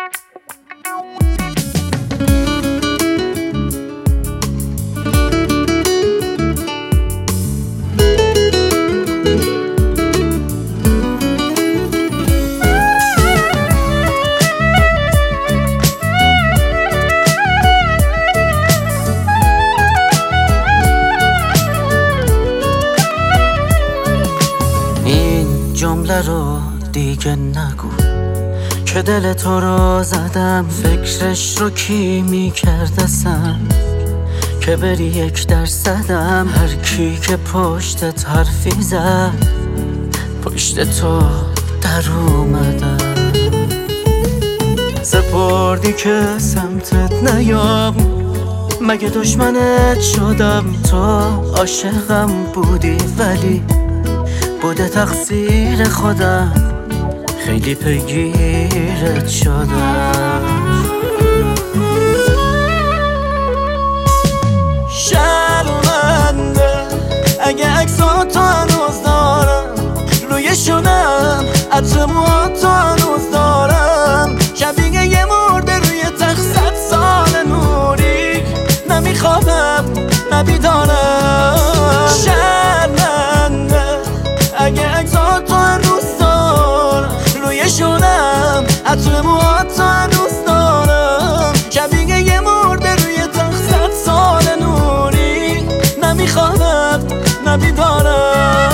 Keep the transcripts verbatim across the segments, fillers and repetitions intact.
جمله رو دیگه نگو که دل تو رو زدم. فکرش رو کی میکرده سن که بری یک درصدم. هر کی که پشتت حرفی زد پشت تو در اومدم. سپردی که سمتت نیام، مگه دشمنت شدم؟ تو عاشقم بودی ولی بوده تقصیر خودم، خیلی پیگیرت شدم. شرمنده اگه عکساتو هنوز دارم، روی شونم عطر موهاتو هنوز دارم. شبیه یه مرده روی تخت صد سال نوری، نمیخوابم نبیدارم. شرمنده اگه عکساتو هنوز دارم، روی شونم عطر موهاتو هنوز دارم. شبیه یه مرده روی تخت صد سال نوری، نمیخوابم نبیدارم.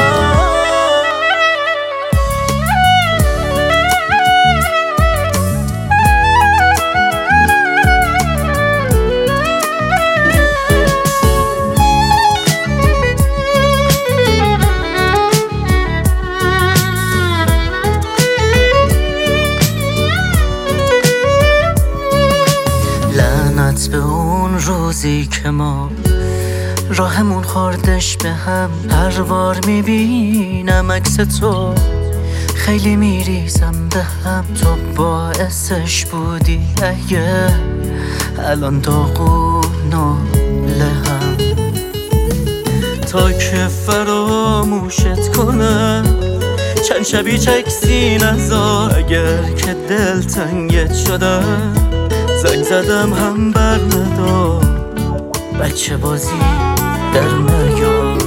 به اون روزی که ما راهمون خوردش به هم. هر بار میبینم عکس تو خیلی میریزم به هم. تو باعثش بودی اگه الان داغون و لهم. تا که فراموشت کنم چند شبی چکسی نذار. اگر که دل تنگت شدم زنگ زدم هم بر ندار. بچه بازی در نیار.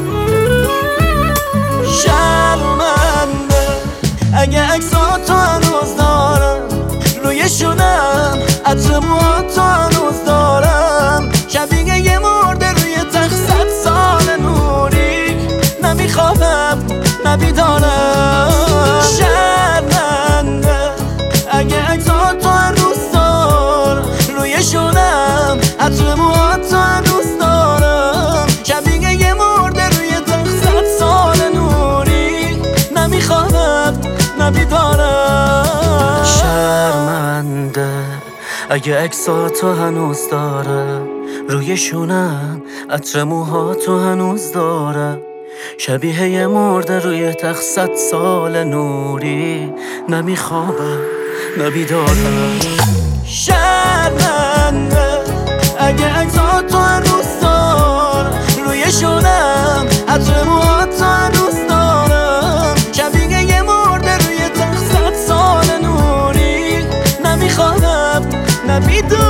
شرمنده اگه عکساتو هنوز دارم، روی شونم عطر موهاتو هنوز دارم. شبیه یه مرده روی تخت صد سال نوری، نمیخوابم نبیدارم. شرمنده اگه عکساتو هنوز دارم، روی شونم عطر موهاتو هنوز دارم. شبیه یه مرده روی تخت صد سال نوری، نمیخوابم نبیدارم. شرمنده اگه عکساتو هنوز دارم، روی شونم عطر موهاتو هنوز دارم. شبیه یه مرده روی تخت صد سال نوری، نمیخوابم نبیدارم. شرمنده اگه عکساتو هنوز دارم، روی شونم عطر موهاتو هنوز دارم. شبیه یه مرده روی تخت صد سال نوری، نمیخوابم نبیدارم.